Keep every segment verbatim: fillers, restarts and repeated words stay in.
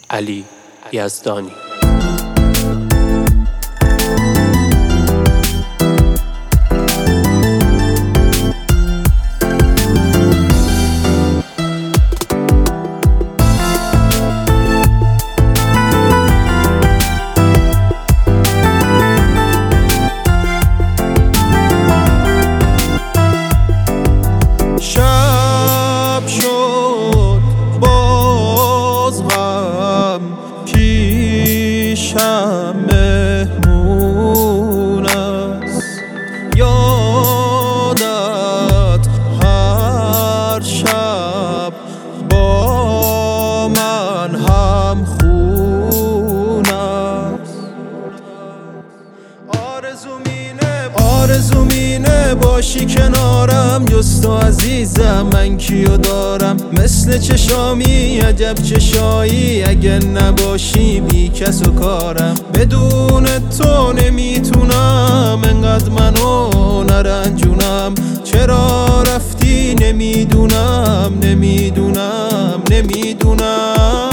علی یزدانی. پیشم مهمون است، یادت هر شب با من هم خون است. آرزوم اینه باشی کنارم، جز تو عزیزم من کیو دارم؟ مثل چشامی عجب چشایی، اگه نباشی بی کس و کارم. بدون تو نمیتونم انقدر منو نرنجونم. چرا رفتی نمیدونم نمیدونم نمیدونم.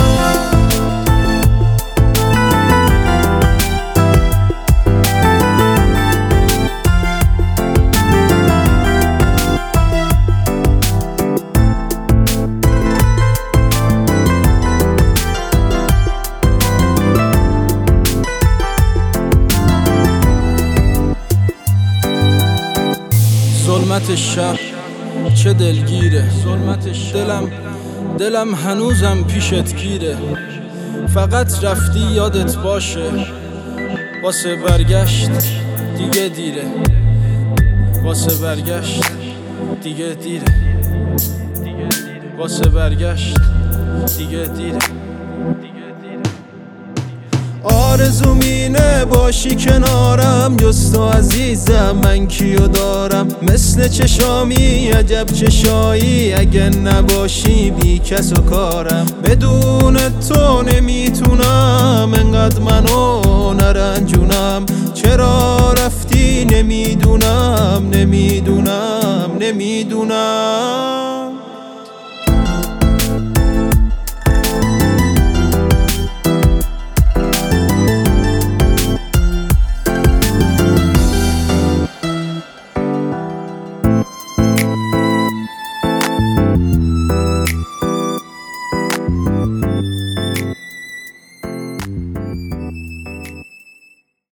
ظلمت شب چه دلگیره، دلم دلم هنوزم پیشت گیره. فقط رفتی یادت باشه، واسه برگشت دیگه دیره، واسه برگشت دیگه دیره، واسه برگشت دیگه دیره. آرزوم اینه باشی کنارم، جز تو عزیزم من کیو دارم؟ مثل چشامی عجب چشایی، اگه نباشی بی کس و کارم. بدون تو نمیتونم انقدر منو نرنجونم. چرا رفتی نمیدونم نمیدونم نمیدونم.